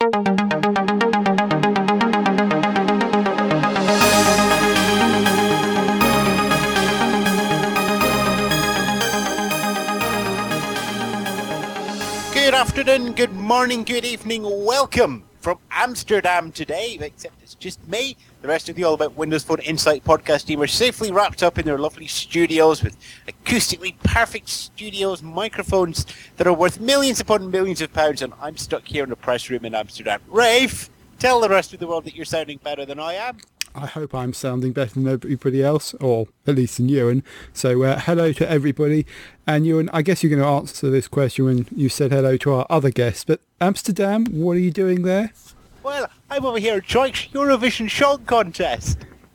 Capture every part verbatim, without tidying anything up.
Good afternoon, good morning, good evening, welcome from Amsterdam today, except it's just me. The rest of the All About Windows Phone Insight podcast team are safely wrapped up in their lovely studios with acoustically perfect studios, microphones that are worth millions upon millions of pounds, and I'm stuck here in a press room in Amsterdam. Rafe, tell the rest of the world that you're sounding better than I am. I hope I'm sounding better than everybody else, or at least than Ewan. So uh, hello to everybody. And Ewan, I guess you're going to answer this question when you said hello to our other guests, but Amsterdam, what are you doing there? Well, I'm over here at Joyke's Eurovision Song Contest.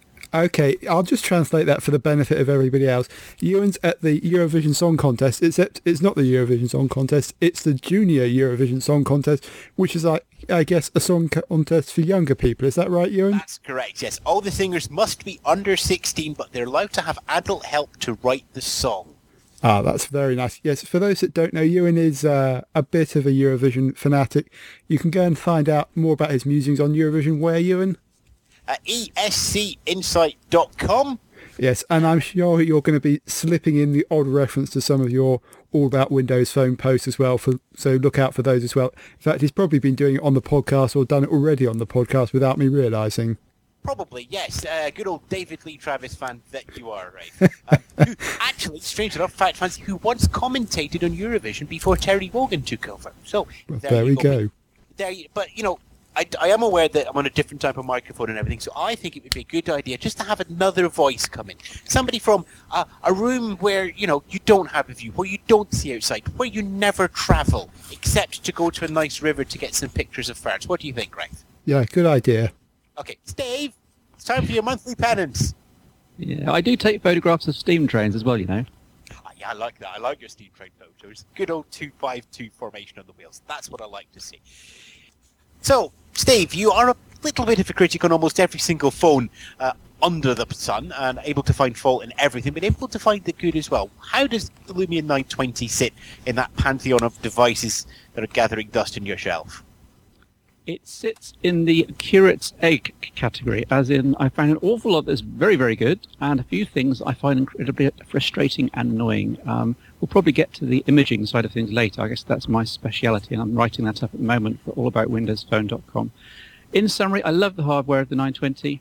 Okay, I'll just translate that for the benefit of everybody else. Ewan's at the Eurovision Song Contest, except it's not the Eurovision Song Contest, it's the Junior Eurovision Song Contest, which is, I, I guess, a song contest for younger people. Is that right, Ewan? That's correct, yes. All the singers must be under sixteen, but they're allowed to have adult help to write the song. Ah, that's very nice. Yes, for those that don't know, Ewan is uh, a bit of a Eurovision fanatic. You can go and find out more about his musings on Eurovision. Where, Ewan? At E S C insight dot com. Yes, and I'm sure you're going to be slipping in the odd reference to some of your All About Windows Phone posts as well, for, so look out for those as well. In fact, he's probably been doing it on the podcast or done it already on the podcast without me realising. Probably, yes. Uh, good old David Lee Travis fan that you are, right? um, who actually, strange enough, fact fancy, who once commentated on Eurovision before Terry Wogan took over. So Well, there, there you we go. go. There, you, but you know, I, I am aware that I'm on a different type of microphone and everything, so I think it would be a good idea just to have another voice come in. Somebody from uh, a room where, you know, you don't have a view, where you don't see outside, where you never travel, except to go to a nice river to get some pictures of ferns. What do you think, Rafe? Yeah, good idea. Okay, Steve, it's time for your monthly penance. Yeah, I do take photographs of steam trains as well, you know. Ah, yeah, I like that. I like your steam train photos. Good old two five two formation on the wheels. That's what I like to see. So, Steve, you are a little bit of a critic on almost every single phone uh, under the sun, and able to find fault in everything, but able to find the good as well. How does the Lumia nine twenty sit in that pantheon of devices that are gathering dust in your shelf? It sits in the curate's egg category, as in I find an awful lot that's very, very good, and a few things I find incredibly frustrating and annoying. Um, we'll probably get to the imaging side of things later. I guess that's my speciality, and I'm writing that up at the moment for all about windows phone dot com. In summary, I love the hardware of the nine twenty.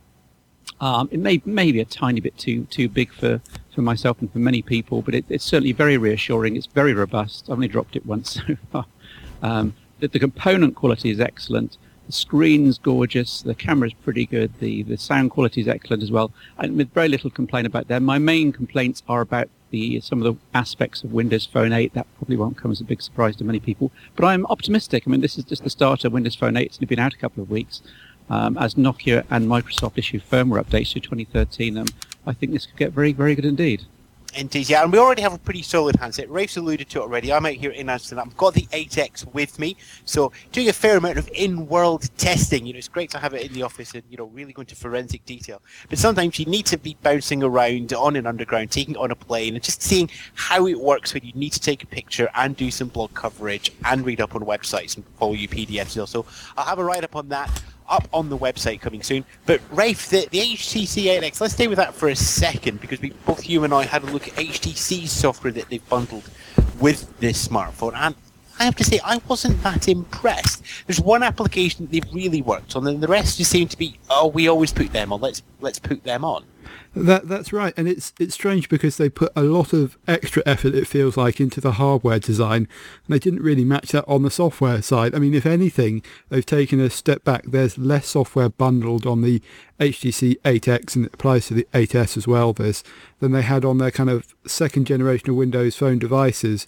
Um, it may, may be a tiny bit too too big for, for myself and for many people, but it, it's certainly very reassuring. It's very robust. I've only dropped it once so far. Um, the, the component quality is excellent. The screen's gorgeous. The camera's pretty good. The, the sound quality is excellent as well. And with very little complaint about them. My main complaints are about the some of the aspects of Windows Phone eight. That probably won't come as a big surprise to many people. But I'm optimistic. I mean, this is just the start of Windows Phone eight. It's only been out a couple of weeks. Um, as Nokia and Microsoft issue firmware updates to twenty thirteen, um, I think this could get very, very good indeed. Indeed, yeah, and we already have a pretty solid handset. Rafe's alluded to it already. I'm out here in Amsterdam. I've got the eight X with me, so doing a fair amount of in-world testing. You know, it's great to have it in the office and, you know, really going to forensic detail. But sometimes you need to be bouncing around on an underground, taking it on a plane, and just seeing how it works when you need to take a picture and do some blog coverage and read up on websites and follow you P D Fs. So I'll have a write-up on that up on the website coming soon. But Rafe, the, the H T C eight X, let's stay with that for a second, because we both you and I had a look at H T C's software that they've bundled with this smartphone, and I have to say I wasn't that impressed. There's one application that they've really worked on, and the rest just seem to be, oh, we always put them on, let's let's put them on. That that's right, and it's it's strange because they put a lot of extra effort, it feels like, into the hardware design, and they didn't really match that on the software side. I mean, if anything, they've taken a step back. There's less software bundled on the H T C eight X, and it applies to the eight S as well, this, than they had on their kind of second generation of Windows Phone devices.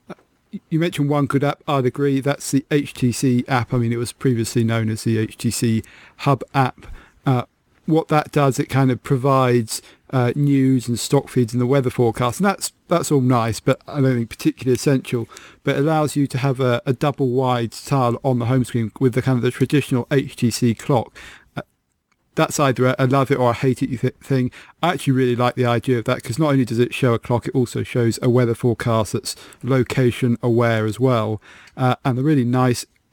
You mentioned one good app. I'd agree. That's the H T C app. I mean, it was previously known as the H T C Hub app. Uh, what that does, it kind of provides uh, news and stock feeds and the weather forecast, and that's that's all nice, but I don't think particularly essential. But it allows you to have a, a double wide tile on the home screen with the kind of the traditional H T C clock. Uh, that's either a, a love it or a hate it th- thing. I actually really like the idea of that, because not only does it show a clock, it also shows a weather forecast that's location aware as well. Uh, and the really nice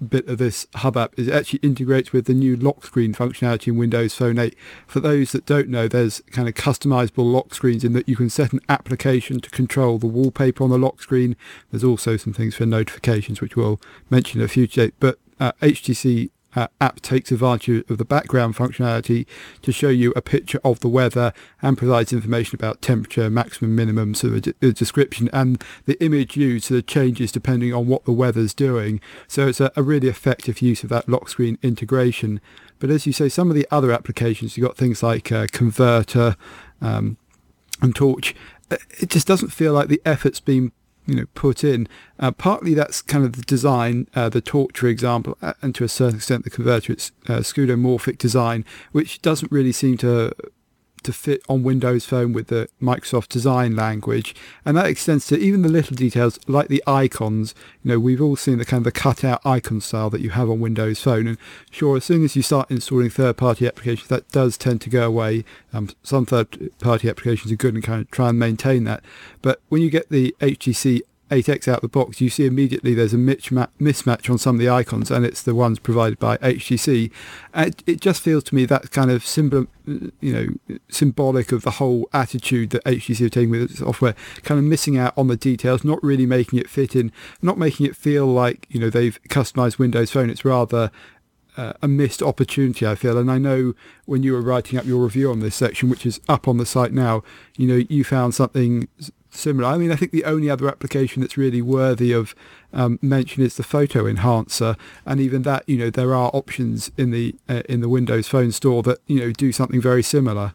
bit of this hub app is it actually integrates with the new lock screen functionality in Windows Phone eight. For those that don't know, there's kind of customizable lock screens in that you can set an application to control the wallpaper on the lock screen. There's also some things for notifications, which we'll mention in a future date. But uh, H T C Uh, app takes advantage of the background functionality to show you a picture of the weather and provides information about temperature, maximum, minimum, sort of a, d- a description, and the image used sort of changes depending on what the weather's doing. So it's a, a really effective use of that lock screen integration. But as you say, some of the other applications, you've got things like uh, Converter um, and Torch. It just doesn't feel like the effort's been you know, put in. Uh, partly that's kind of the design, uh, the Torch, for example, uh, and to a certain extent the Converter, it's uh, skeuomorphic design, which doesn't really seem to to fit on Windows Phone with the Microsoft design language. And that extends to even the little details like the icons. You know, we've all seen the kind of the cut-out icon style that you have on Windows Phone. And sure, as soon as you start installing third-party applications, that does tend to go away. Um, some third-party applications are good and kind of try and maintain that. But when you get the H T C eight X out of the box, you see immediately there's a mismatch on some of the icons, and it's the ones provided by H T C. And it just feels to me that's kind of symbol, you know, symbolic of the whole attitude that H T C are taking with its software, kind of missing out on the details, not really making it fit in, not making it feel like, you know, they've customized Windows Phone. It's rather Uh, a missed opportunity, I feel. And I know when you were writing up your review on this section, which is up on the site now, you know, you found something similar. I mean, I think the only other application that's really worthy of um, mention is the photo enhancer, and even that, you know, there are options in the uh, in the Windows Phone store that, you know, do something very similar.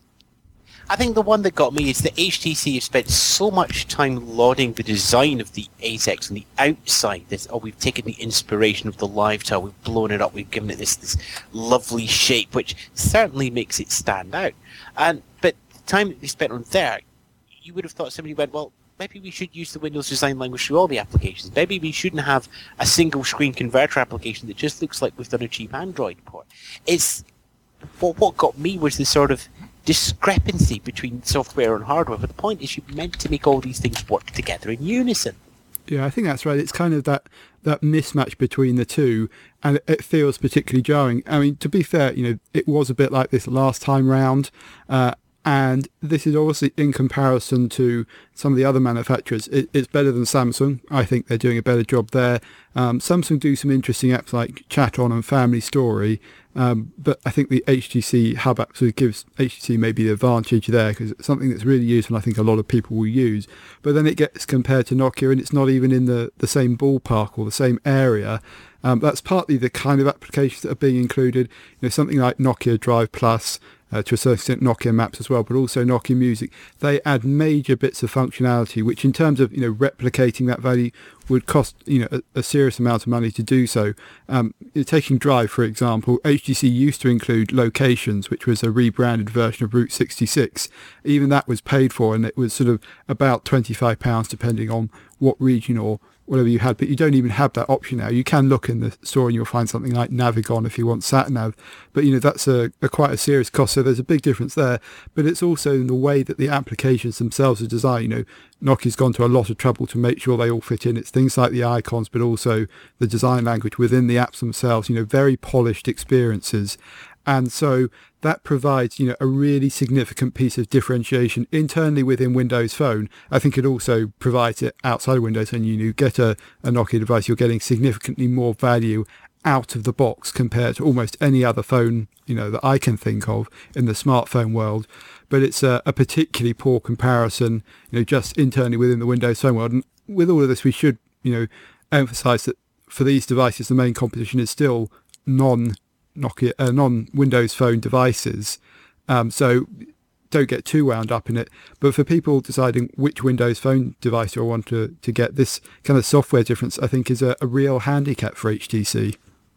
I think the one that got me is that H T C has spent so much time lauding the design of the eight X on the outside. This, oh, we've taken the inspiration of the Live Tower, we've blown it up, we've given it this this lovely shape, which certainly makes it stand out. And but the time that they spent on there, you would have thought somebody went, well, maybe we should use the Windows design language through all the applications. Maybe we shouldn't have a single screen converter application that just looks like we've done a cheap Android port. It's well, what got me was the sort of discrepancy between software and hardware, but the point is you're meant to make all these things work together in unison. Yeah, I think that's right. It's kind of that, that mismatch between the two, and it, it feels particularly jarring. I mean, to be fair, you know, it was a bit like this last time round, uh, and this is obviously in comparison to some of the other manufacturers. It, it's better than Samsung. I think they're doing a better job there. Um, Samsung do some interesting apps like Chat On and Family Story, um, but I think the H T C Hub app sort of gives H T C maybe the advantage there because it's something that's really useful and I think a lot of people will use. But then it gets compared to Nokia and it's not even in the, the same ballpark or the same area. Um, that's partly the kind of applications that are being included. You know, something like Nokia Drive Plus, Uh, to a certain extent Nokia Maps as well, but also Nokia Music. They add major bits of functionality, which in terms of, you know, replicating that value would cost, you know, a, a serious amount of money to do so. Um, taking Drive, for example, H T C used to include Locations, which was a rebranded version of Route sixty-six. Even that was paid for, and it was sort of about twenty-five pounds depending on what region or whatever you had, but you don't even have that option now. You can look in the store and you'll find something like Navigon if you want SatNav, but you know that's a, a quite a serious cost, so there's a big difference there. But it's also in the way that the applications themselves are designed. You know, Nokia's gone to a lot of trouble to make sure they all fit in. It's things like the icons, but also the design language within the apps themselves, you know, very polished experiences. And so that provides, you know, a really significant piece of differentiation internally within Windows Phone. I think it also provides it outside of Windows Phone. You get a, a Nokia device, you're getting significantly more value out of the box compared to almost any other phone, you know, that I can think of in the smartphone world. But it's a, a particularly poor comparison, you know, just internally within the Windows Phone world. And with all of this, we should, you know, emphasize that for these devices, the main competition is still non Nokia, uh, non-Windows Phone devices, um, so don't get too wound up in it. But for people deciding which Windows Phone device you want to, to get, this kind of software difference, I think, is a, a real handicap for H T C.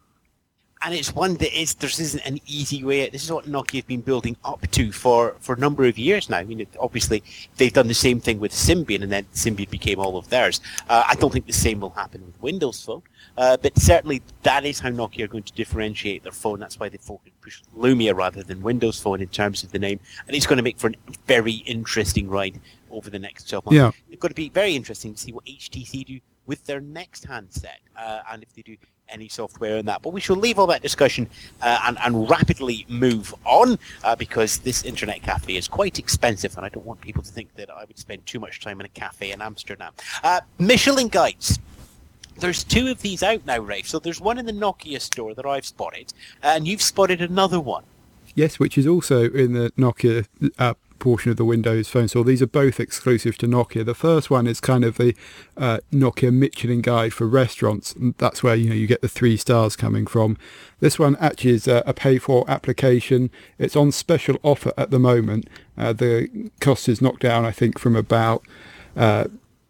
And it's one that is, there isn't an easy way. This is what Nokia have been building up to for, for a number of years now. I mean, it, obviously, they've done the same thing with Symbian, and then Symbian became all of theirs. Uh, I don't think the same will happen with Windows Phone, uh, but certainly that is how Nokia are going to differentiate their phone. That's why they pushed Lumia rather than Windows Phone in terms of the name, and it's going to make for a very interesting ride over the next twelve months. Yeah. It's going to be very interesting to see what H T C do with their next handset, uh, and if they do any software in that. But we shall leave all that discussion uh, and, and rapidly move on uh, because this internet cafe is quite expensive and I don't want people to think that I would spend too much time in a cafe in Amsterdam. Uh, Michelin guides. There's two of these out now, Rafe. So there's one in the Nokia store that I've spotted, and you've spotted another one. Yes, which is also in the Nokia uh, portion of the Windows Phone store. These are both exclusive to Nokia. The first one is kind of the uh, Nokia Michelin guide for restaurants, and that's where you know you get the three stars coming from. This one actually is a, a pay-for application. It's on special offer at the moment. Uh, the cost is knocked down, I think, from about uh,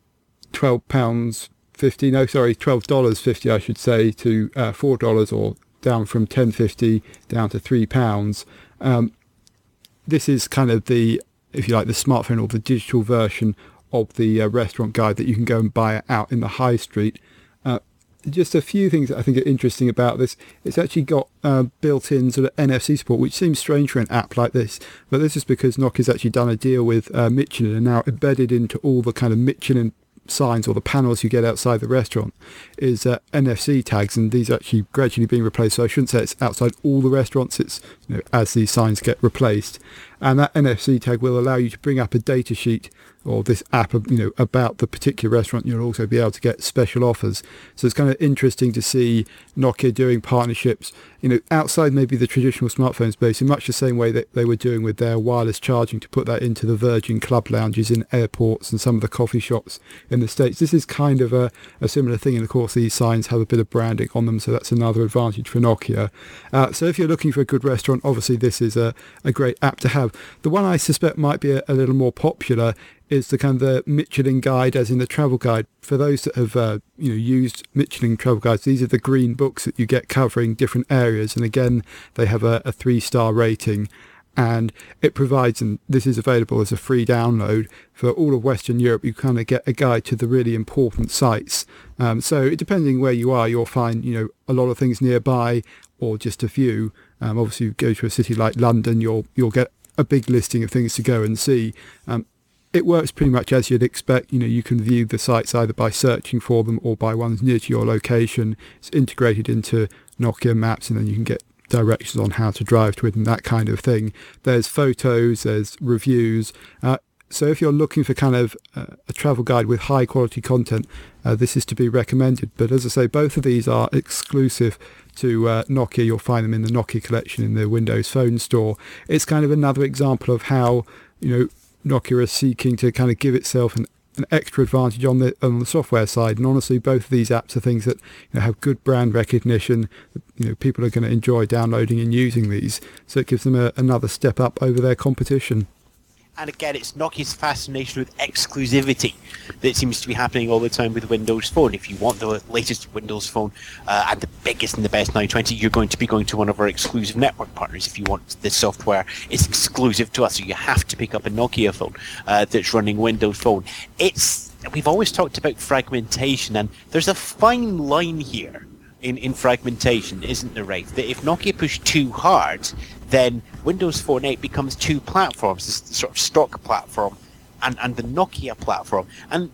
twelve pounds fifty. No, sorry, twelve dollars fifty, I should say, to uh, four dollars, or down from ten fifty down to three pounds. Um, this is kind of the, if you like, the smartphone or the digital version of the uh, restaurant guide that you can go and buy out in the high street. Uh, just a few things that I think are interesting about this. It's actually got uh, built-in sort of N F C support, which seems strange for an app like this, but this is because Nokia's actually done a deal with uh, Michelin and now embedded into all the kind of Michelin signs or the panels you get outside the restaurant is uh, N F C tags, and these are actually gradually being replaced. So I shouldn't say it's outside all the restaurants, it's you know, as these signs get replaced. And that N F C tag will allow you to bring up a data sheet or this app, you know, about the particular restaurant. You'll also be able to get special offers. So it's kind of interesting to see Nokia doing partnerships, you know, outside maybe the traditional smartphone space in much the same way that they were doing with their wireless charging to put that into the Virgin Club lounges in airports and some of the coffee shops in the States. This is kind of a, a similar thing. And of course, these signs have a bit of branding on them. So that's another advantage for Nokia. Uh, so if you're looking for a good restaurant, obviously this is a, a great app to have. The one I suspect might be a, a little more popular is the kind of the Michelin guide, as in the travel guide. For those that have uh, you know used Michelin travel guides, these are the green books that you get covering different areas, and again they have a, a three-star rating, and it provides, and this is available as a free download for all of Western Europe. You kind of get a guide to the really important sites. Um, so depending where you are, you'll find you know a lot of things nearby or just a few. Um, obviously, you go to a city like London, you'll you'll get a big listing of things to go and see. Um, It works pretty much as you'd expect. You know, you can view the sites either by searching for them or by ones near to your location. It's integrated into Nokia Maps, and then you can get directions on how to drive to it and that kind of thing. There's photos, there's reviews. Uh, so if you're looking for kind of uh, a travel guide with high quality content, uh, this is to be recommended. But as I say, both of these are exclusive to uh, Nokia. You'll find them in the Nokia collection in the Windows Phone store. It's kind of another example of how, you know, Nokia is seeking to kind of give itself an, an extra advantage on the on the software side. And honestly, both of these apps are things that you know, have good brand recognition. You know, people are going to enjoy downloading and using these. So it gives them a, another step up over their competition. And again, it's Nokia's fascination with exclusivity that seems to be happening all the time with Windows Phone. If you want the latest Windows Phone uh, and the biggest and the best nine twenty, you're going to be going to one of our exclusive network partners. If you want the software, it's exclusive to us, so you have to pick up a Nokia phone uh, that's running Windows Phone. It's we've always talked about fragmentation, and there's a fine line here in, in fragmentation, isn't there, Rafe? That if Nokia push too hard, then Windows Phone eight becomes two platforms, this sort of stock platform and, and the Nokia platform. And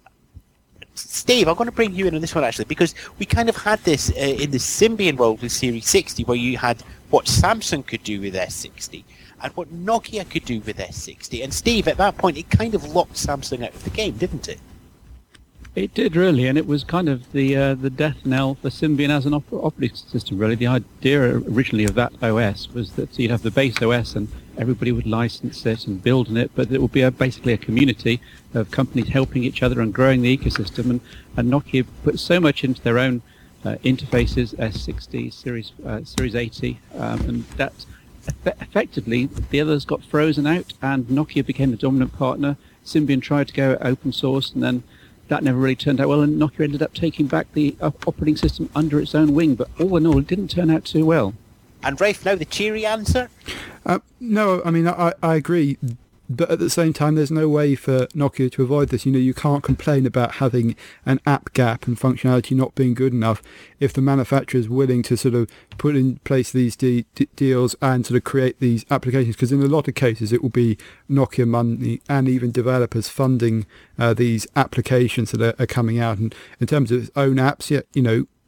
Steve, I'm going to bring you in on this one actually, because we kind of had this uh, in the Symbian world with Series sixty, where you had what Samsung could do with S sixty and what Nokia could do with S sixty. And Steve, at that point, it kind of locked Samsung out of the game, didn't it? It did really, and it was kind of the uh, the death knell for Symbian as an op- operating system. Really, the idea originally of that O S was that you'd have the base O S and everybody would license it and build on it, but it would be a, basically a community of companies helping each other and growing the ecosystem. And, and Nokia put so much into their own uh, interfaces, S sixty, Series uh, Series eighty, um, and that eff- effectively the others got frozen out, and Nokia became the dominant partner. Symbian tried to go open source, and then that never really turned out well, and Nokia ended up taking back the uh, operating system under its own wing. But all in all, it didn't turn out too well. And Rafe, now the cheery answer? Uh, no, I mean, I, I agree. But at the same time, there's no way for Nokia to avoid this. You know, you can't complain about having an app gap and functionality not being good enough if the manufacturer is willing to sort of put in place these de- de- deals and sort of create these applications. Because in a lot of cases, it will be Nokia money and even developers funding uh, these applications that are, are coming out. And in terms of its own apps, yeah, you know,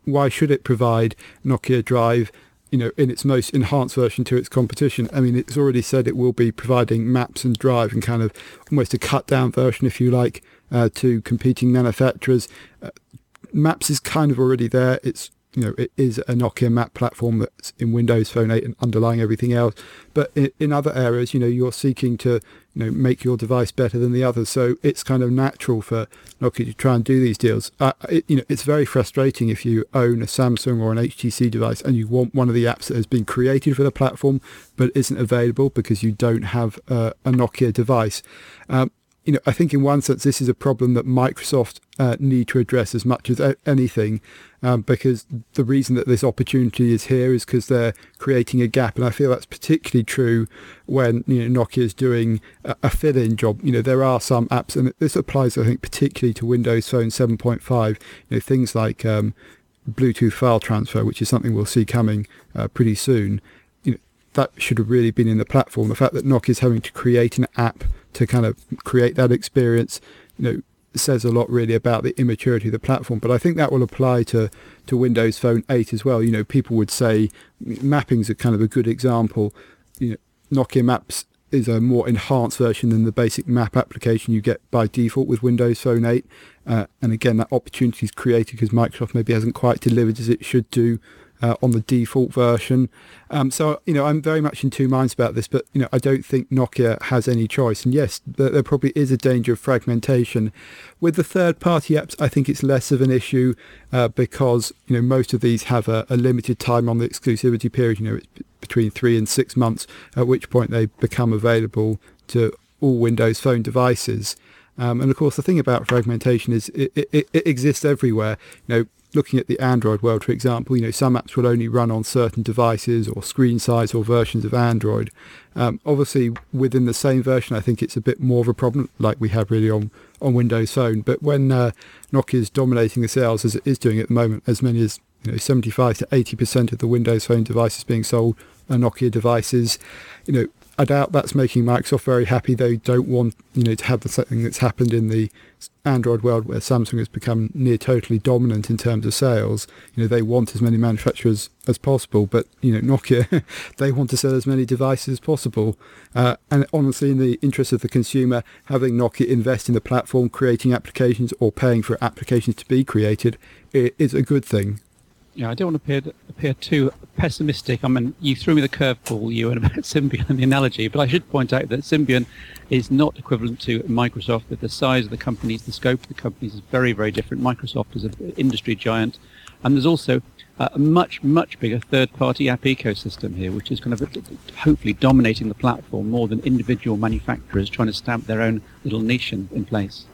why should it provide Nokia Drive, you know, in its most enhanced version to its competition? I mean, it's already said it will be providing Maps and Drive and kind of almost a cut down version, if you like, uh, to competing manufacturers. Uh, Maps is kind of already there. It's, you know, it is a Nokia map platform that's in Windows Phone eight and underlying everything else. But in, in other areas, you know, you're seeking to, you know, make your device better than the others. So it's kind of natural for Nokia to try and do these deals. Uh, it, you know, it's very frustrating if you own a Samsung or an H T C device and you want one of the apps that has been created for the platform but isn't available because you don't have uh, a Nokia device. Um, you know, I think in one sense this is a problem that Microsoft uh, need to address as much as a- anything, um, because the reason that this opportunity is here is because they're creating a gap, and I feel that's particularly true when, you know, Nokia is doing a, a fill-in job. You know, there are some apps, and this applies, I think, particularly to Windows Phone seven point five. You know, things like um, Bluetooth file transfer, which is something we'll see coming uh, pretty soon. You know, that should have really been in the platform. The fact that Nokia is having to create an app to kind of create that experience, you know, says a lot really about the immaturity of the platform. But I think that will apply to, to Windows Phone eight as well. You know, people would say mapping's a kind of a good example. You know, Nokia Maps is a more enhanced version than the basic map application you get by default with Windows Phone eight. Uh, and again, that opportunity is created because Microsoft maybe hasn't quite delivered as it should do Uh, on the default version. Um, so, you know, I'm very much in two minds about this, but, you know, I don't think Nokia has any choice. And yes, there, there probably is a danger of fragmentation. With the third-party apps, I think it's less of an issue uh, because, you know, most of these have a, a limited time on the exclusivity period. You know, it's b- between three and six months, at which point they become available to all Windows Phone devices. Um, and of course, the thing about fragmentation is it, it, it exists everywhere. You know, looking at the Android world, for example, you know, some apps will only run on certain devices or screen size or versions of Android. Um, obviously, within the same version, I think it's a bit more of a problem, like we have really on, on Windows Phone. But when uh, Nokia is dominating the sales, as it is doing at the moment, as many as, you know, seventy-five to eighty percent of the Windows Phone devices being sold are Nokia devices, you know, I doubt that's making Microsoft very happy. They don't want, you know, to have the something that's happened in the Android world where Samsung has become near totally dominant in terms of sales. You know, they want as many manufacturers as possible, but, you know, Nokia, they want to sell as many devices as possible. Uh, and honestly, in the interest of the consumer, having Nokia invest in the platform, creating applications or paying for applications to be created, it is a good thing. Yeah, I don't want to appear, appear too pessimistic. I mean, you threw me the curveball, you, and about Symbian and the analogy, but I should point out that Symbian is not equivalent to Microsoft, that the size of the companies, the scope of the companies is very, very different. Microsoft is an industry giant, and there's also a much, much bigger third-party app ecosystem here, which is kind of hopefully dominating the platform more than individual manufacturers trying to stamp their own little niche in, in place.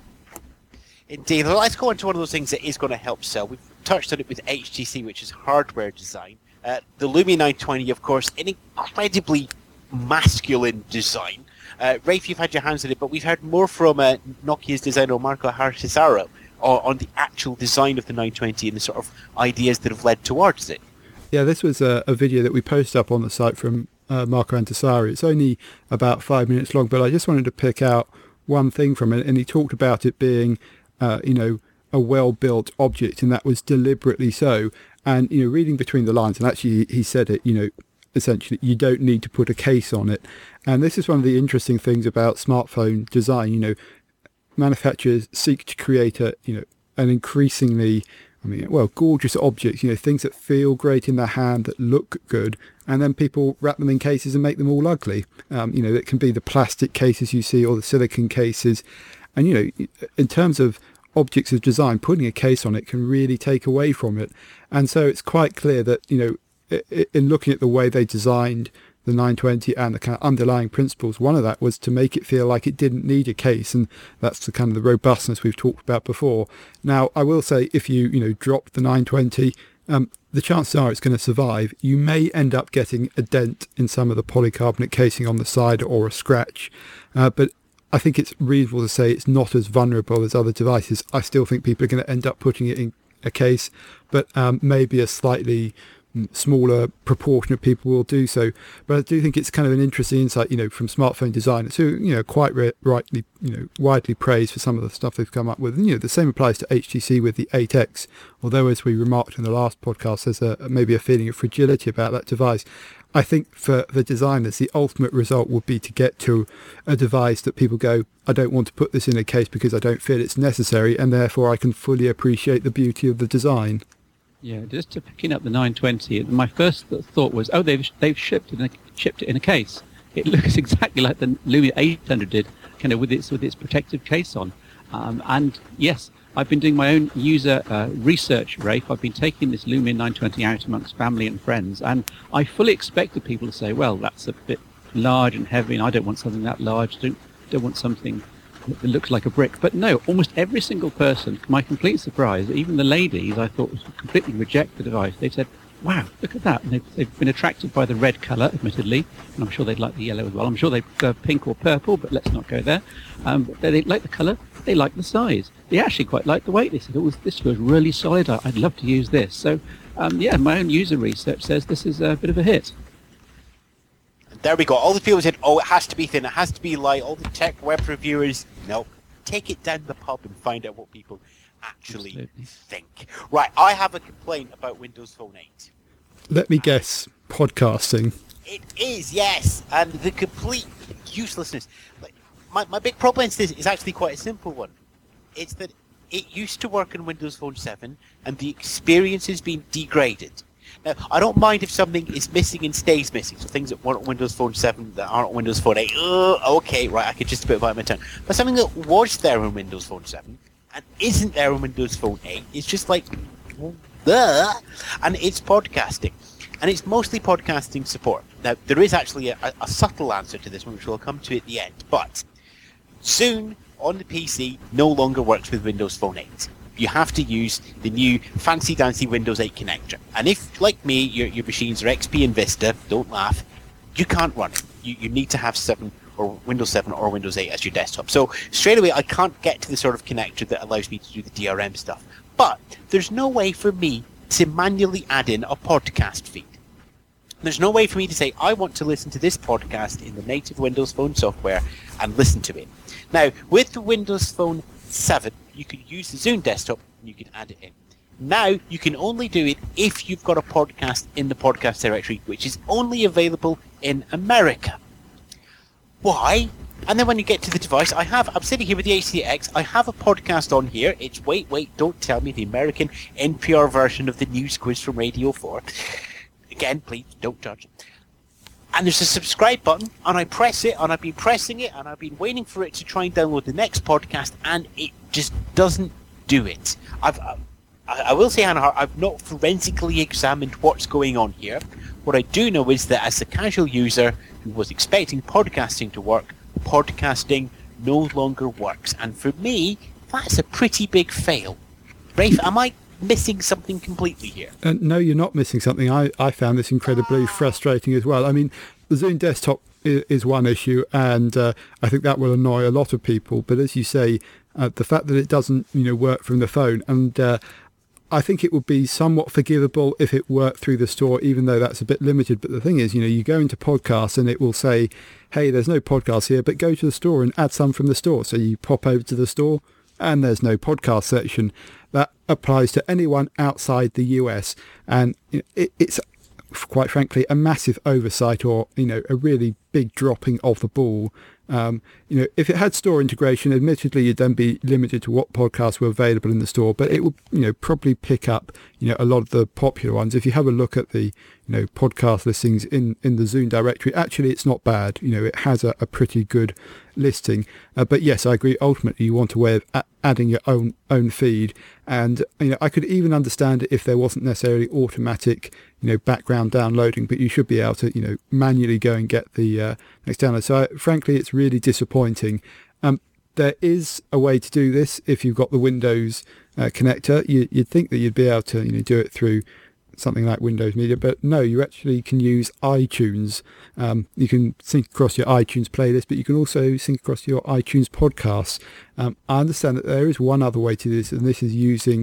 Indeed. Well, let's go on to one of those things that is going to help sell. We've touched on it with H T C, which is hardware design. Uh, the Lumia nine twenty, of course, an incredibly masculine design. Uh, Rafe, you've had your hands on it, but we've heard more from uh, Nokia's designer Marco Hartisaro on, on the actual design of the nine twenty and the sort of ideas that have led towards it. Yeah, this was a, a video that we posted up on the site from uh, Marco Hartisaro. It's only about five minutes long, but I just wanted to pick out one thing from it, and he talked about it being Uh, you know, a well-built object, and that was deliberately so. And, you know, reading between the lines, and actually he said it, you know, essentially you don't need to put a case on it. And this is one of the interesting things about smartphone design. You know, manufacturers seek to create a, you know, an increasingly, I mean, well, gorgeous objects, you know, things that feel great in their hand, that look good, and then people wrap them in cases and make them all ugly. Um, you know, it can be the plastic cases you see or the silicon cases. And, you know, in terms of objects of design, putting a case on it can really take away from it. And so it's quite clear that, you know, in looking at the way they designed the nine twenty and the kind of underlying principles, one of that was to make it feel like it didn't need a case. And that's the kind of the robustness we've talked about before. Now, I will say if you, you know, drop the nine twenty, um, the chances are it's going to survive. You may end up getting a dent in some of the polycarbonate casing on the side or a scratch. Uh, but I think it's reasonable to say it's not as vulnerable as other devices. I still think people are going to end up putting it in a case, but um, maybe a slightly smaller proportion of people will do so. But I do think it's kind of an interesting insight, you know, from smartphone designers who, you know, quite re- rightly, you know, widely praised for some of the stuff they've come up with. And, you know, the same applies to H T C with the eight X, although as we remarked in the last podcast, there's a, maybe a feeling of fragility about that device. I think for the designers, the ultimate result would be to get to a device that people go, I don't want to put this in a case because I don't feel it's necessary, and therefore I can fully appreciate the beauty of the design. Yeah, just to picking up the nine twenty, my first th- thought was, oh, they've they've shipped it in a, shipped it in a case. It looks exactly like the Lumia eight hundred did, kind of with its with its protective case on. Um, and yes, I've been doing my own user uh, research, Rafe. I've been taking this Lumia nine twenty out amongst family and friends, and I fully expected people to say, well, that's a bit large and heavy, and I don't want something that large. Don't don't want something that looks like a brick. But no, almost every single person, to my complete surprise, even the ladies I thought would completely reject the device. They said, wow, look at that. And they've, they've been attracted by the red colour, admittedly, and I'm sure they'd like the yellow as well. I'm sure they prefer pink or purple, but let's not go there. Um, but they, they like the colour, they like the size. They actually quite like the weight. They said, oh, this feels really solid. I, I'd love to use this. So, um, yeah, my own user research says this is a bit of a hit. There we go. All the people said, oh, it has to be thin, it has to be light. All the tech web reviewers, no. Take it down the pub and find out what people actually Absolutely. think. Right, I have a complaint about Windows Phone eight. Let me guess, podcasting. It is, yes, and the complete uselessness. Like, my, my big problem is this is actually quite a simple one. It's that it used to work in Windows Phone seven, and the experience has been degraded. Now, I don't mind if something is missing and stays missing, so things that weren't on Windows Phone seven that aren't on Windows Phone eight, uh, okay, right, I could just a bit bite my tongue. But something that was there on Windows Phone seven and isn't there on Windows Phone eight is just like, well, duh, and it's podcasting. And it's mostly podcasting support. Now, there is actually a, a subtle answer to this one, which we'll come to at the end, but soon on the P C no longer works with Windows Phone eight. You have to use the new fancy-dancy Windows eight connector. And if, like me, your, your machines are X P and Vista, don't laugh, you can't run it. You, you need to have seven or Windows seven or Windows eight as your desktop. So straight away, I can't get to the sort of connector that allows me to do the D R M stuff. But there's no way for me to manually add in a podcast feed. There's no way for me to say, I want to listen to this podcast in the native Windows Phone software and listen to it. Now, with the Windows Phone seven, you can use the Zune desktop and you can add it in. Now, you can only do it if you've got a podcast in the podcast directory, which is only available in America. Why? And then when you get to the device, I have, I'm sitting here with the H C X, I have a podcast on here. It's Wait, Wait, Don't Tell Me, the American N P R version of the news quiz from Radio four. Again, please, don't judge. And there's a subscribe button, and I press it, and I've been pressing it, and I've been waiting for it to try and download the next podcast, and it just doesn't do it. I've, I, I will say, Hannah, I've not forensically examined what's going on here. What I do know is that as a casual user who was expecting podcasting to work, podcasting no longer works. And for me, that's a pretty big fail. Rafe, am I missing something completely here? Uh, no, you're not missing something. I, I found this incredibly frustrating as well. I mean, the Zune desktop is, is one issue, and uh, I think that will annoy a lot of people. But as you say, uh, the fact that it doesn't, you know, work from the phone, and uh, I think it would be somewhat forgivable if it worked through the store, even though that's a bit limited. But the thing is, you know, you go into podcasts and it will say, hey, there's no podcast here, but go to the store and add some from the store. So you pop over to the store and there's no podcast section. That applies to anyone outside the U S. And you know, it, it's quite frankly a massive oversight, or, you know, a really big dropping of the ball. Um, you know, if it had store integration, admittedly, you'd then be limited to what podcasts were available in the store, but it would, you know, probably pick up, you know, a lot of the popular ones. If you have a look at the, you know, podcast listings in, in the Zune directory, actually, it's not bad. You know, it has a, a pretty good listing. Uh, but yes, I agree. Ultimately, you want a way of a- adding your own own feed. And, you know, I could even understand it if there wasn't necessarily automatic, you know, background downloading, but you should be able to, you know, manually go and get the uh, next download. So, uh, frankly, it's really disappointing. Um, there is a way to do this if you've got the Windows uh, connector. You, you'd think that you'd be able to, you know, do it through something like Windows Media, but no, you actually can use iTunes. Um, you can sync across your iTunes playlist, but you can also sync across your iTunes podcasts. Um, I understand that there is one other way to do this, and this is using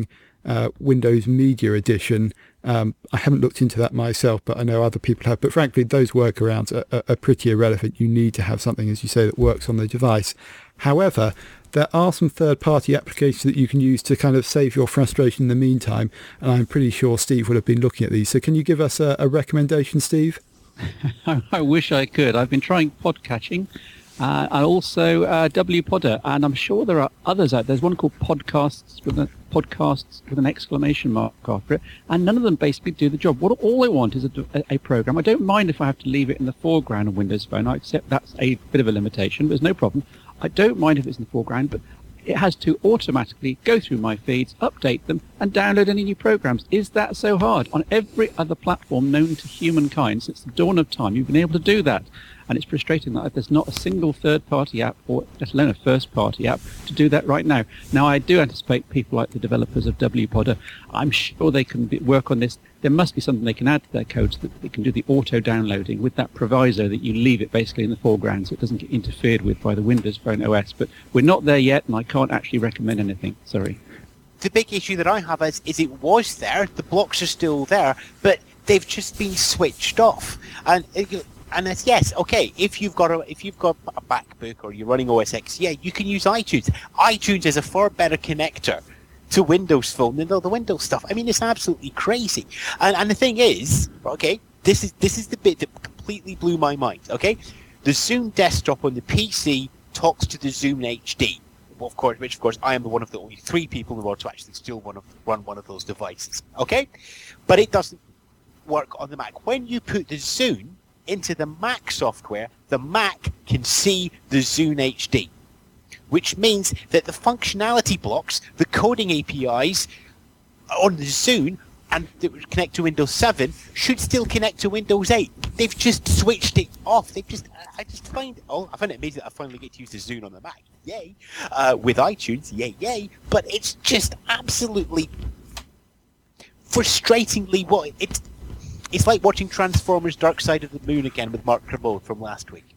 uh, Windows Media Edition. Um, I haven't looked into that myself, but I know other people have. But frankly, those workarounds are, are, are pretty irrelevant. You need to have something, as you say, that works on the device. However, there are some third-party applications that you can use to kind of save your frustration in the meantime, and I'm pretty sure Steve would have been looking at these. So can you give us a, a recommendation, Steve? I, I wish I could. I've been trying podcatching, uh, and also uh, WPodder, and I'm sure there are others out. There's one called Podcasts with a podcasts with an exclamation mark after it, and none of them basically do the job. What all I want is a, a, a program. I don't mind if I have to leave it in the foreground of Windows Phone. I accept that's a bit of a limitation, but there's no problem. I don't mind if it's in the foreground, but it has to automatically go through my feeds, update them, and download any new programs. Is that so hard? On every other platform known to humankind since the dawn of time, you've been able to do that. And it's frustrating that there's not a single third-party app, or let alone a first-party app, to do that right now. Now, I do anticipate people like the developers of WPodder, I'm sure they can be, work on this. There must be something they can add to their code so that they can do the auto-downloading with that proviso that you leave it basically in the foreground so it doesn't get interfered with by the Windows Phone O S. But we're not there yet, and I can't actually recommend anything. Sorry. The big issue that I have is, is it was there, the blocks are still there, but they've just been switched off. And it, And it's, yes, okay, if you've got a if you've got a MacBook or you're running O S X, yeah, you can use iTunes. iTunes is a far better connector to Windows Phone than all the Windows stuff. I mean, it's absolutely crazy. And and the thing is, okay, this is this is the bit that completely blew my mind. Okay, the Zoom desktop on the P C talks to the Zoom H D. Well, of course, which of course I am one of the only three people in the world to actually still one of, run one of those devices. Okay, but it doesn't work on the Mac. When you put the Zune into the Mac software, the Mac can see the Zune H D, which means that the functionality blocks, the coding A P Is on the Zune and that would connect to Windows seven should still connect to Windows eight. They've just switched it off. They've just, I just find, oh, I find it amazing that I finally get to use the Zune on the Mac. Yay. Uh, with iTunes, yay, yay. But it's just absolutely frustratingly what it's. It's like watching Transformers Dark Side of the Moon again with Mark Kermode from last week.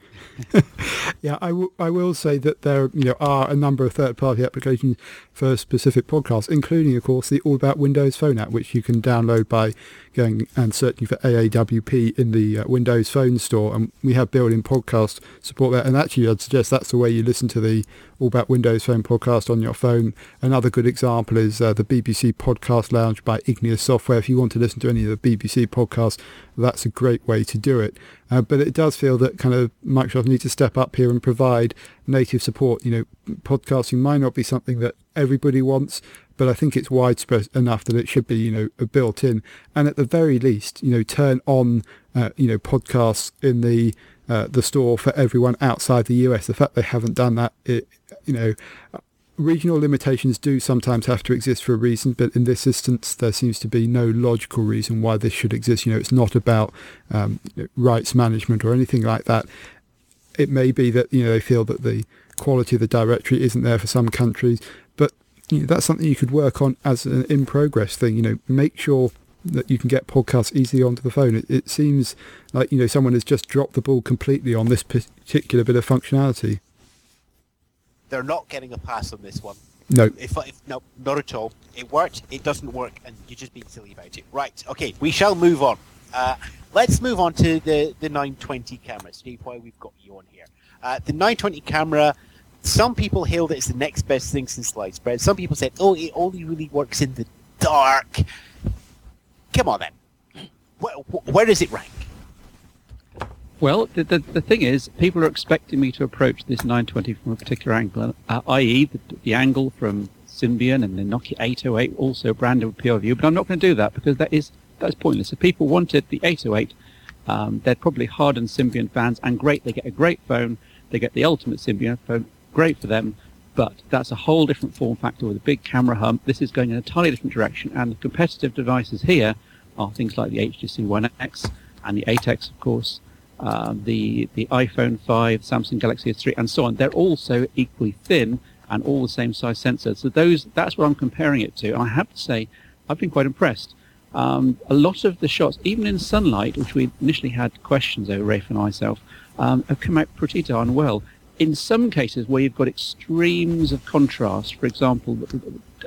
Yeah, I, w- I will say that there you know are a number of third-party applications for specific podcasts, including, of course, the All About Windows Phone app, which you can download by going and searching for A A W P in the uh, Windows Phone store. And we have built-in podcast support there. And actually, I'd suggest that's the way you listen to the All About Windows Phone podcast on your phone. Another good example is uh, the B B C Podcast Lounge by Igneous Software. If you want to listen to any of the B B C podcasts, that's a great way to do it. Uh, but it does feel that kind of Microsoft need to step up here and provide native support. You know, podcasting might not be something that everybody wants, but I think it's widespread enough that it should be, you know, built in. And at the very least, you know, turn on, uh, you know, podcasts in the uh, the store for everyone outside the U S. The fact they haven't done that, it, you know, regional limitations do sometimes have to exist for a reason, but in this instance, there seems to be no logical reason why this should exist. You know, it's not about um, rights management or anything like that. It may be that, you know, they feel that the quality of the directory isn't there for some countries, but you know, that's something you could work on as an in-progress thing. You know, make sure that you can get podcasts easily onto the phone. It, it seems like, you know, someone has just dropped the ball completely on this particular bit of functionality. They're not getting a pass on this one. No. If, if no, not at all. It worked, it doesn't work, and you're just being silly about it. Right, okay, we shall move on. Uh, let's move on to the, the nine twenty camera. Steve, why we've got you on here. Uh, the nine twenty camera, some people hailed it as the next best thing since slide spread. Some people said, oh, it only really works in the dark. Come on then. Where, where does it rank? Well, the, the the thing is, people are expecting me to approach this nine twenty from a particular angle, uh, that is the, the angle from Symbian and the Nokia eight oh eight, also branded with P R View, but I'm not going to do that because that is that's pointless. If people wanted the eight oh eight, um, they're probably hardened Symbian fans, and great, they get a great phone, they get the ultimate Symbian phone, great for them, but that's a whole different form factor with a big camera hump. This is going in a entirely different direction, and the competitive devices here are things like the H T C One X and the eight X, of course, Um, the the iPhone five, Samsung Galaxy S three, and so on. They're also equally thin and all the same size sensors. So those that's what I'm comparing it to. And I have to say, I've been quite impressed. Um, a lot of the shots, even in sunlight, which we initially had questions over, Rafe and myself, um, have come out pretty darn well. In some cases where you've got extremes of contrast, for example, uh,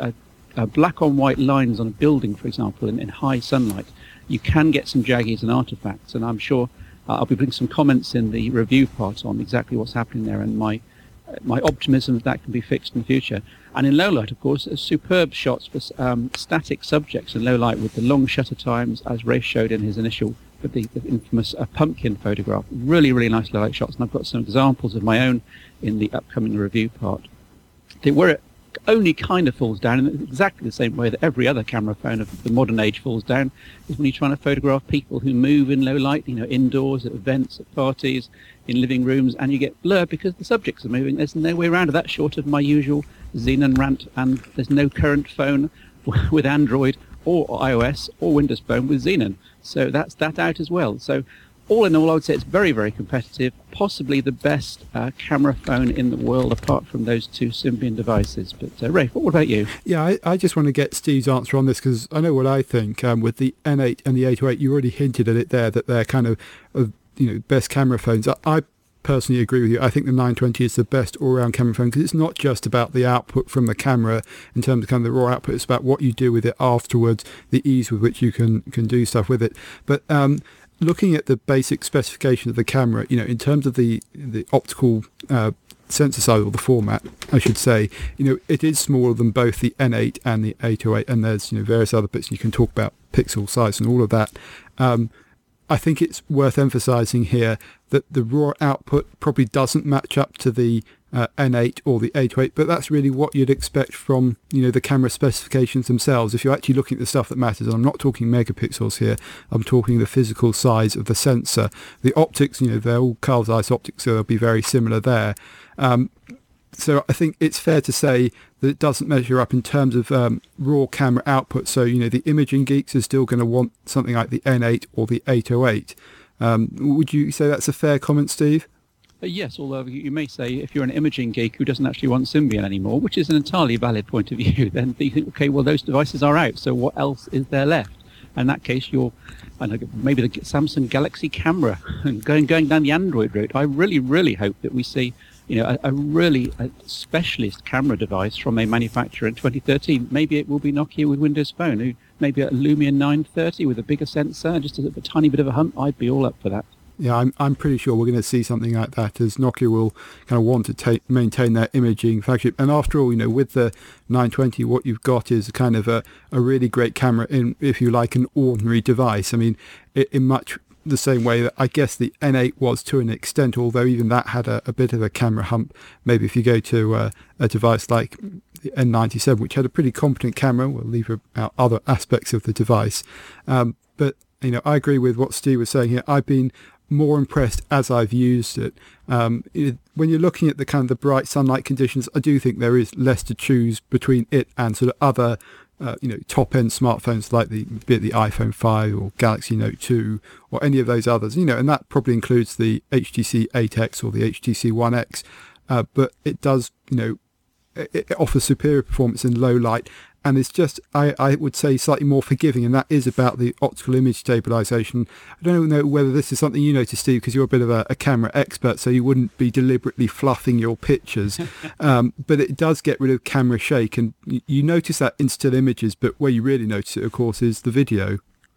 uh, black on white lines on a building, for example, in, in high sunlight, you can get some jaggies and artifacts. And I'm sure uh, I'll be putting some comments in the review part on exactly what's happening there and my uh, my optimism that that can be fixed in the future. And in low light, of course, uh, superb shots for um, static subjects in low light with the long shutter times, as Rafe showed in his initial, with the, the infamous uh, pumpkin photograph. Really, really nice low light shots. And I've got some examples of my own in the upcoming review part. They were it only kind of falls down in exactly the same way that every other camera phone of the modern age falls down is when you're trying to photograph people who move in low light, you know, indoors, at events, at parties, in living rooms, and you get blurred because the subjects are moving. There's no way around that short of my usual Xenon rant, and there's no current phone with Android or iOS or Windows Phone with Xenon. So that's that out as well. So all in all, I would say it's very, very competitive, possibly the best uh, camera phone in the world apart from those two Symbian devices. But uh, Rafe, what about you? Yeah, I, I just want to get Steve's answer on this because I know what I think. Um, with the N eight and the eight oh eight, you already hinted at it there that they're kind of, of you know, best camera phones. I, I personally agree with you. I think the nine twenty is the best all-round camera phone because it's not just about the output from the camera in terms of kind of the raw output. It's about what you do with it afterwards, the ease with which you can can do stuff with it. But um, looking at the basic specification of the camera, you know, in terms of the the optical uh, sensor size or the format, I should say, you know, it is smaller than both the N eight and the eight oh eight, and there's, you know, various other bits you can talk about, pixel size and all of that. Um, I think it's worth emphasising here that the raw output probably doesn't match up to the uh, N eight or the eight oh eight, but that's really what you'd expect from, you know, the camera specifications themselves. If you're actually looking at the stuff that matters, and I'm not talking megapixels here, I'm talking the physical size of the sensor. The optics, you know, they're all Carl Zeiss optics, so they'll be very similar there. Um, so I think it's fair to say that it doesn't measure up in terms of um, raw camera output. So, you know, the imaging geeks are still going to want something like the N eight or the eight oh eight. Um, would you say that's a fair comment, Steve? Uh, yes, although you may say if you're an imaging geek who doesn't actually want Symbian anymore, which is an entirely valid point of view, then you think, okay, well, those devices are out, so what else is there left? In that case, you're I don't know, maybe the Samsung Galaxy camera and going going down the Android route. I really, really hope that we see, you know, a, a really a specialist camera device from a manufacturer in twenty thirteen. Maybe it will be Nokia with Windows Phone, who maybe a Lumia nine thirty with a bigger sensor, just a, a tiny bit of a hump. I'd be all up for that. Yeah, I'm I'm pretty sure we're going to see something like that, as Nokia will kind of want to take, maintain their imaging flagship. And after all, you know, with the nine twenty, what you've got is kind of a, a really great camera in, if you like, an ordinary device. I mean, in, in much the same way that I guess the N eight was to an extent, although even that had a, a bit of a camera hump. Maybe if you go to uh, a device like the N ninety-seven, which had a pretty competent camera, we'll leave out other aspects of the device. Um, but, you know, I agree with what Steve was saying here. I've been more impressed as I've used it. Um, it. When you're looking at the kind of the bright sunlight conditions, I do think there is less to choose between it and sort of other, uh, you know, top-end smartphones like the be it the iPhone five or Galaxy Note two or any of those others. You know, and that probably includes the H T C eight X or the H T C One X. Uh, but it does, you know, it, it offers superior performance in low light. And it's just, I, I would say, slightly more forgiving, and that is about the optical image stabilization. I don't know whether this is something you notice, Steve, because you're a bit of a, a camera expert, so you wouldn't be deliberately fluffing your pictures. um, but it does get rid of camera shake, and you, you notice that in still images, but where you really notice it, of course, is the video.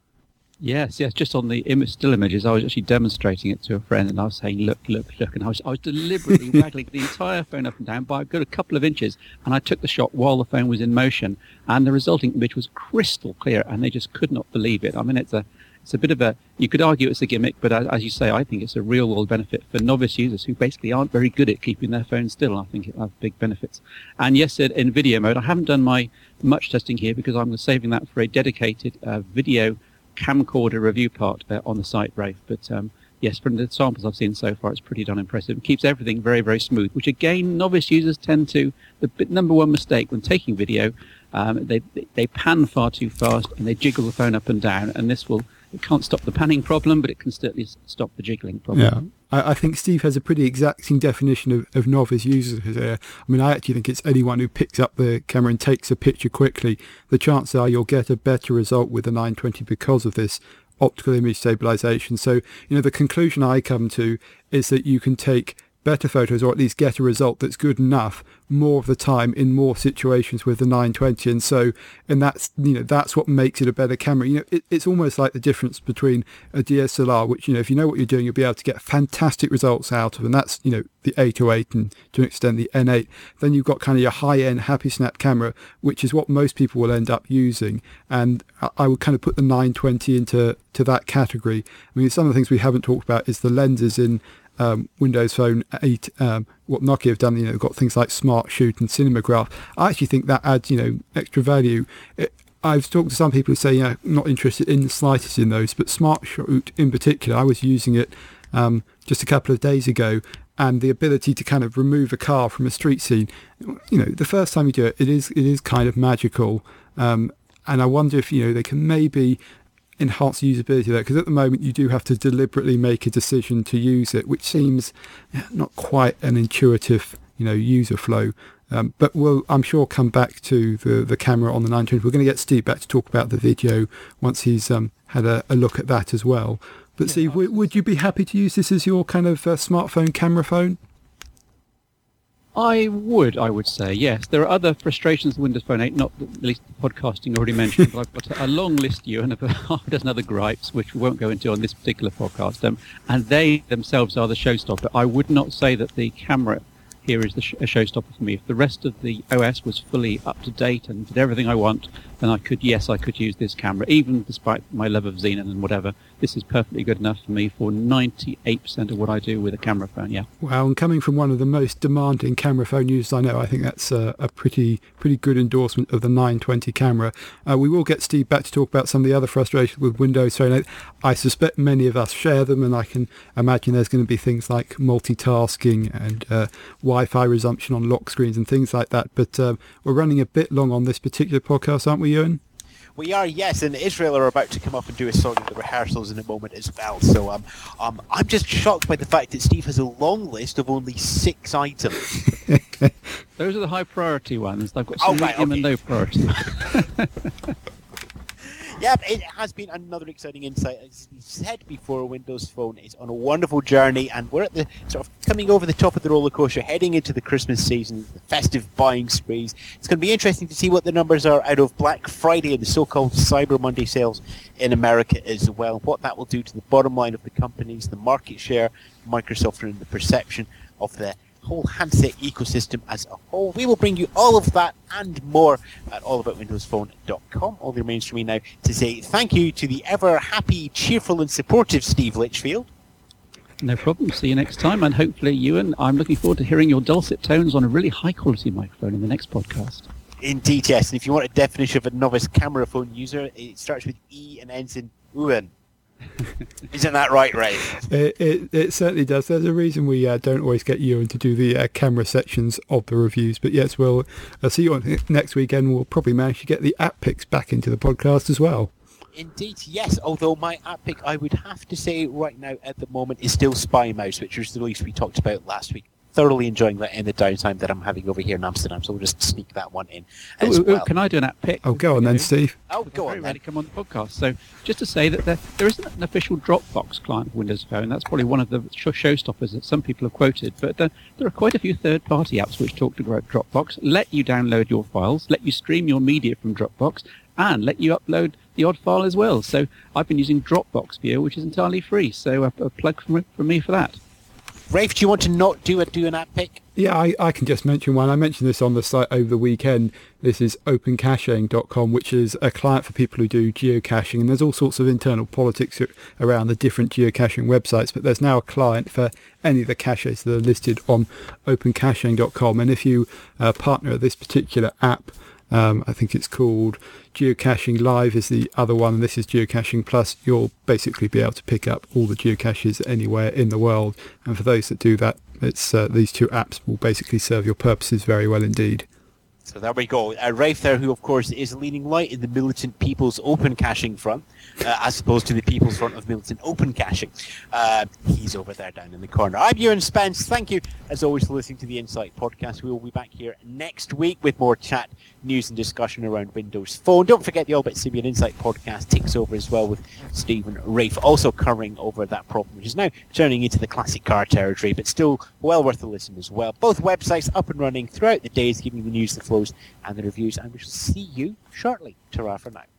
Yes, yes. Just on the image, still images, I was actually demonstrating it to a friend, and I was saying, "Look, look, look," and I was, I was deliberately waggling the entire phone up and down by a good a couple of inches, and I took the shot while the phone was in motion, and the resulting image was crystal clear, and they just could not believe it. I mean, it's a, it's a bit of a, you could argue it's a gimmick, but as, as you say, I think it's a real-world benefit for novice users who basically aren't very good at keeping their phone still. I think it has big benefits. And yes, in video mode, I haven't done my much testing here because I'm saving that for a dedicated uh, video camcorder review part uh, on the site, Rafe. But um, yes, from the samples I've seen so far, it's pretty darn impressive. It keeps everything very, very smooth, which again, novice users tend to, the number one mistake when taking video, um, they they pan far too fast and they jiggle the phone up and down, and this will, it can't stop the panning problem, but it can certainly stop the jiggling problem. Yeah. I, I think Steve has a pretty exacting definition of, of novice users here. I mean, I actually think it's anyone who picks up the camera and takes a picture quickly. The chances are you'll get a better result with the nine twenty because of this optical image stabilization. So, you know, the conclusion I come to is that you can take better photos, or at least get a result that's good enough more of the time in more situations with the nine twenty. And so, and that's, you know, that's what makes it a better camera. You know, it, it's almost like the difference between a D S L R, which, you know, if you know what you're doing, you'll be able to get fantastic results out of, and that's, you know, the eight oh eight and to an extent the N eight. Then you've got kind of your high-end Happy Snap camera, which is what most people will end up using. And I, I would kind of put the nine twenty into to that category. I mean, some of the things we haven't talked about is the lenses in Um, Windows Phone eight, um, what Nokia have done, you know, got things like Smart Shoot and Cinemagraph. I actually think that adds, you know, extra value. It, I've talked to some people who say, you know, not interested in the slightest in those, but Smart Shoot in particular, I was using it um, just a couple of days ago, and the ability to kind of remove a car from a street scene, you know, the first time you do it, it is, it is kind of magical. Um, and I wonder if, you know, they can maybe enhance the usability there, because at the moment you do have to deliberately make a decision to use it, which seems not quite an intuitive, you know, user flow. Um, but we'll, I'm sure, come back to the, the camera on the nine twenty. We're going to get Steve back to talk about the video once he's um, had a, a look at that as well. But yeah, Steve, w- would you be happy to use this as your kind of uh, smartphone camera phone? I would, I would say, yes. There are other frustrations with Windows Phone eight, not at least the podcasting already mentioned, but I've got a long list here and a half a dozen other gripes, which we won't go into on this particular podcast, um, and they themselves are the showstopper. I would not say that the camera here is the sh- a showstopper for me. If the rest of the O S was fully up to date and did everything I want, then I could, yes, I could use this camera, even despite my love of Xenon and whatever. This is perfectly good enough for me for ninety-eight percent of what I do with a camera phone, yeah. Wow, and coming from one of the most demanding camera phone users I know, I think that's a, a pretty pretty good endorsement of the nine twenty camera. Uh, we will get Steve back to talk about some of the other frustrations with Windows Phone eight. I suspect many of us share them, and I can imagine there's going to be things like multitasking and uh, Wi-Fi resumption on lock screens and things like that. But um, we're running a bit long on this particular podcast, aren't we, Ewan? We are, yes, and Israel are about to come up and do a song at the rehearsals in a moment as well. So um, um, I'm just shocked by the fact that Steve has a long list of only six items. Those are the high priority ones. I've got some Oh, right, medium okay. and low priority. Yeah, it has been another exciting insight. As we said before, Windows Phone is on a wonderful journey, and we're at the sort of coming over the top of the roller coaster, heading into the Christmas season, the festive buying sprees. It's going to be interesting to see what the numbers are out of Black Friday and the so-called Cyber Monday sales in America as well. What that will do to the bottom line of the companies, the market share, Microsoft, and the perception of the whole handset ecosystem as a whole. We will bring you all of that and more at all about windows phone dot com. All that remains for me now to say thank you to the ever happy, cheerful and supportive Steve Litchfield. No problem. See you next time, and hopefully, Ewan, I'm looking forward to hearing your dulcet tones on a really high-quality microphone in the next podcast. Indeed, yes. And if you want a definition of a novice camera phone user, it starts with E and ends in Uan. Isn't that right, Ray? It, it, it certainly does. There's a reason we uh, don't always get Ewan to do the uh, camera sections of the reviews. But yes, we'll uh, see you on next weekend. We'll probably manage to get the app picks back into the podcast as well. Indeed, yes. Although my app pick, I would have to say right now at the moment, is still Spy Mouse, which was the release we talked about last week. Thoroughly enjoying that in the downtime that I'm having over here in Amsterdam, so we'll just sneak that one in as Ooh, ooh, well. Can I do an app pick? Oh, go on then, Steve. Oh, go on Very then. ready to come on the podcast. So just to say that there, there isn't an official Dropbox client for Windows Phone. That's probably one of the sh- showstoppers that some people have quoted. But uh, there are quite a few third-party apps which talk to Dropbox, let you download your files, let you stream your media from Dropbox, and let you upload the odd file as well. So I've been using Dropbox Viewer, which is entirely free. So a, a plug from, from me for that. Rafe, do you want to not do a do an app pick? Yeah, I, I can just mention one. I mentioned this on the site over the weekend. This is open caching dot com, which is a client for people who do geocaching. And there's all sorts of internal politics around the different geocaching websites, but there's now a client for any of the caches that are listed on open caching dot com. And if you uh, partner this particular app, Um, I think it's called Geocaching Live is the other one, and this is Geocaching Plus. You'll basically be able to pick up all the geocaches anywhere in the world. And for those that do that, it's uh, these two apps will basically serve your purposes very well indeed. So there we go. Uh, Rafe there, who of course is leaning light in the Militant People's Open Caching front, uh, as opposed to the People's Front of Militant Open Caching. Uh, he's over there down in the corner. I'm Ewan Spence. Thank you, as always, for listening to the Insight Podcast. We will be back here next week with more chat, news and discussion around Windows Phone. Don't forget the All Bit Sybian Insight Podcast takes over as well, with Stephen Rafe also covering over that problem, which is now turning into the classic car territory, but still well worth a listen as well. Both websites up and running throughout the days, giving you the news, the flows and the reviews, and we shall see you shortly. Ta-ra for now.